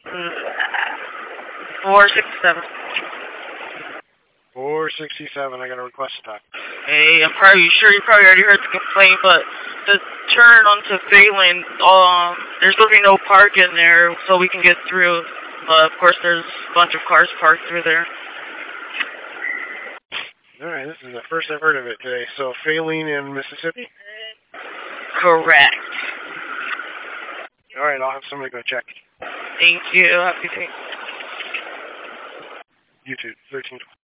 467. 467, I got a request to talk. Hey, I'm probably sure you probably already heard the complaint, but to turn onto Phelan, there's going to be no park in there so we can get through. But of course, there's a bunch of cars parked through there. Alright, this is the first I've heard of it today. So, Phelan in Mississippi? Correct. Alright, I'll have somebody go check. Thank you. Happy day. YouTube, 13.